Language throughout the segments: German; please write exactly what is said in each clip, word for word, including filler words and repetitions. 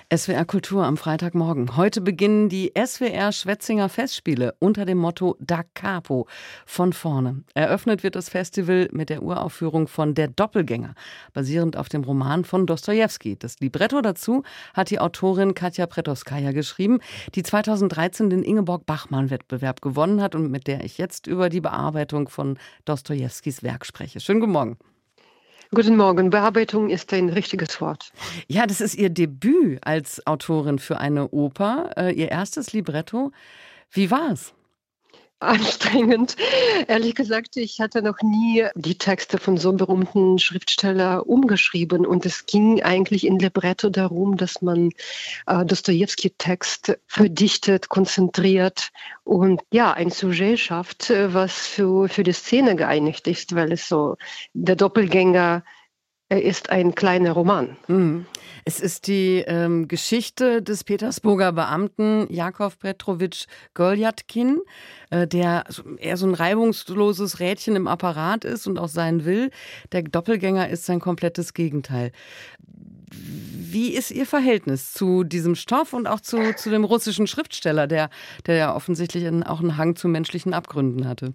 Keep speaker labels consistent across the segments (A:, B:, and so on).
A: S W R Kultur am Freitagmorgen. Heute beginnen die S W R Schwetzinger Festspiele unter dem Motto Da Capo von vorne. Eröffnet wird das Festival mit der Uraufführung von Der Doppelgänger, basierend auf dem Roman von Dostojewski. Das Libretto dazu hat die Autorin Katja Pretowskaja geschrieben, die zweitausenddreizehn den Ingeborg-Bachmann-Wettbewerb gewonnen hat und mit der ich jetzt über die Bearbeitung von Dostojewskis Werk spreche. Schönen guten Morgen.
B: Guten Morgen. Bearbeitung ist ein richtiges Wort.
A: Ja, das ist Ihr Debüt als Autorin für eine Oper, äh, Ihr erstes Libretto. Wie war's?
B: Anstrengend. Ehrlich gesagt, ich hatte noch nie die Texte von so einem berühmten Schriftsteller umgeschrieben. Und es ging eigentlich in Libretto darum, dass man äh, Dostojewski-Text verdichtet, konzentriert und ja, ein Sujet schafft, was für, für die Szene geeinigt ist, weil es so, der Doppelgänger ist ein kleiner Roman.
A: Mhm. Es ist die ähm, Geschichte des Petersburger Beamten Jakow Petrowitsch Goljatkin, äh, der eher so ein reibungsloses Rädchen im Apparat ist und auch sein will. Der Doppelgänger ist sein komplettes Gegenteil. Wie ist Ihr Verhältnis zu diesem Stoff und auch zu, zu dem russischen Schriftsteller, der, der ja offensichtlich einen, auch einen Hang zu menschlichen Abgründen hatte?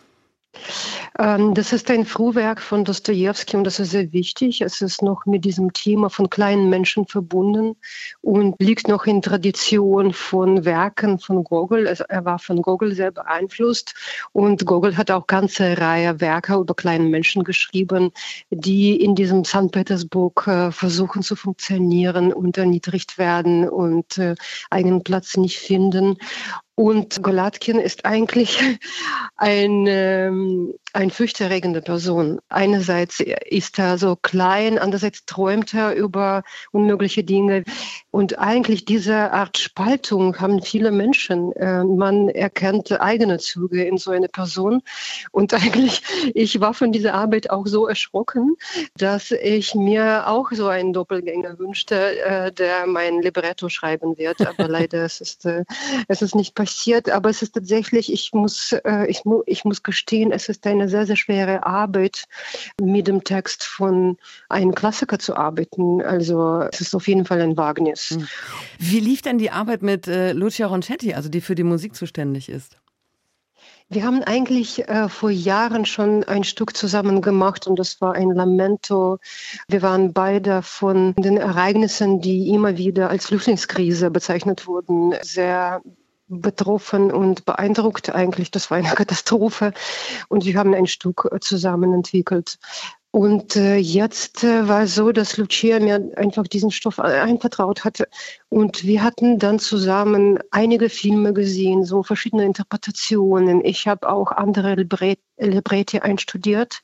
B: Das ist ein Frühwerk von Dostojewski und das ist sehr wichtig. Es ist noch mit diesem Thema von kleinen Menschen verbunden und liegt noch in Tradition von Werken von Gogol. Also er war von Gogol sehr beeinflusst und Gogol hat auch ganze Reihe Werke über kleine Menschen geschrieben, die in diesem Sankt Petersburg äh, versuchen zu funktionieren und erniedrigt werden und äh, eigenen Platz nicht finden. Und Goljatkin ist eigentlich ein, ähm, ein furchterregende Person. Einerseits ist er so klein, andererseits träumt er über unmögliche Dinge. Und eigentlich diese Art Spaltung haben viele Menschen. Äh, man erkennt eigene Züge in so einer Person. Und eigentlich, ich war von dieser Arbeit auch so erschrocken, dass ich mir auch so einen Doppelgänger wünschte, äh, der mein Libretto schreiben wird. Aber leider es ist äh, es ist nicht passiert, aber es ist tatsächlich, ich muss, äh, ich, mu- ich muss gestehen, es ist eine sehr, sehr schwere Arbeit, mit dem Text von einem Klassiker zu arbeiten. Also es ist auf jeden Fall ein Wagnis.
A: Wie lief denn die Arbeit mit äh, Lucia Ronchetti, also die für die Musik zuständig ist?
B: Wir haben eigentlich äh, vor Jahren schon ein Stück zusammen gemacht und das war ein Lamento. Wir waren beide von den Ereignissen, die immer wieder als Flüchtlingskrise bezeichnet wurden, sehr betroffen und beeindruckt eigentlich. Das war eine Katastrophe und wir haben ein Stück zusammen entwickelt. Und äh, jetzt äh, war es so, dass Lucia mir einfach diesen Stoff einvertraut hatte. Und wir hatten dann zusammen einige Filme gesehen, so verschiedene Interpretationen. Ich habe auch andere Libret- Libretti einstudiert,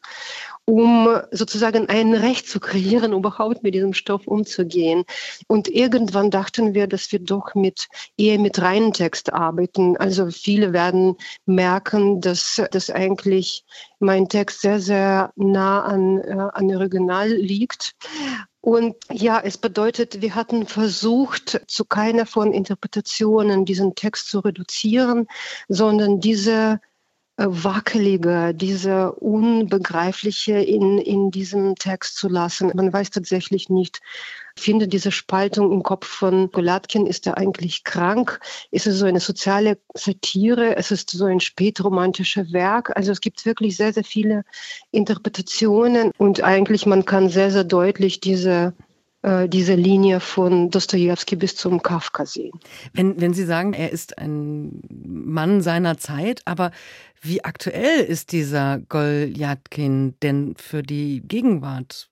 B: um sozusagen ein Recht zu kreieren, überhaupt mit diesem Stoff umzugehen. Und irgendwann dachten wir, dass wir doch mit eher mit reinen Text arbeiten. Also viele werden merken, dass das eigentlich mein Text sehr, sehr nah an, äh, an Original liegt. Und ja, es bedeutet, wir hatten versucht, zu keiner von Interpretationen diesen Text zu reduzieren, sondern diese äh, wackelige, diese unbegreifliche in, in diesem Text zu lassen. Man weiß tatsächlich nicht, ich finde diese Spaltung im Kopf von Goljatkin, ist er eigentlich krank? Ist es so eine soziale Satire? Es ist so ein spätromantisches Werk. Also es gibt wirklich sehr, sehr viele Interpretationen und eigentlich man kann sehr, sehr deutlich diese äh, diese Linie von Dostojewski bis zum Kafka sehen.
A: Wenn, wenn Sie sagen, er ist ein Mann seiner Zeit, aber wie aktuell ist dieser Goljatkin denn für die Gegenwart?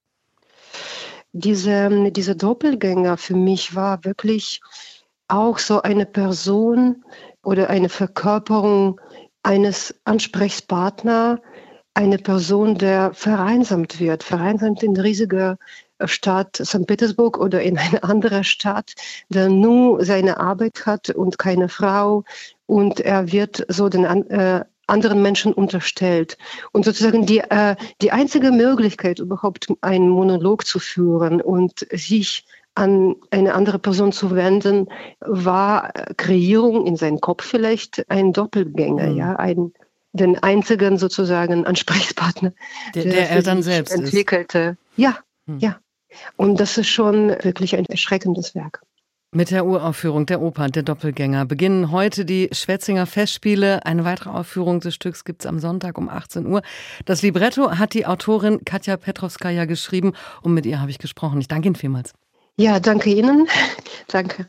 B: Diese, diese Doppelgänger für mich war wirklich auch so eine Person oder eine Verkörperung eines Ansprechpartners, eine Person, der vereinsamt wird, vereinsamt in riesiger Stadt Sankt Petersburg oder in eine andere Stadt, der nur seine Arbeit hat und keine Frau und er wird so den äh, anderen Menschen unterstellt. Und sozusagen die, äh, die einzige Möglichkeit, überhaupt einen Monolog zu führen und sich an eine andere Person zu wenden, war Kreierung in seinem Kopf vielleicht ein Doppelgänger, mhm. ja, ein, den einzigen sozusagen Ansprechpartner,
A: der, der, der er dann selbst
B: entwickelte.
A: Ist.
B: Ja, mhm. ja. Und das ist schon wirklich ein erschreckendes Werk.
A: Mit der Uraufführung der Oper Der Doppelgänger beginnen heute die Schwetzinger Festspiele. Eine weitere Aufführung des Stücks gibt es am Sonntag um achtzehn Uhr. Das Libretto hat die Autorin Katja Petrovskaja geschrieben und mit ihr habe ich gesprochen. Ich danke Ihnen vielmals.
B: Ja, danke Ihnen. Danke.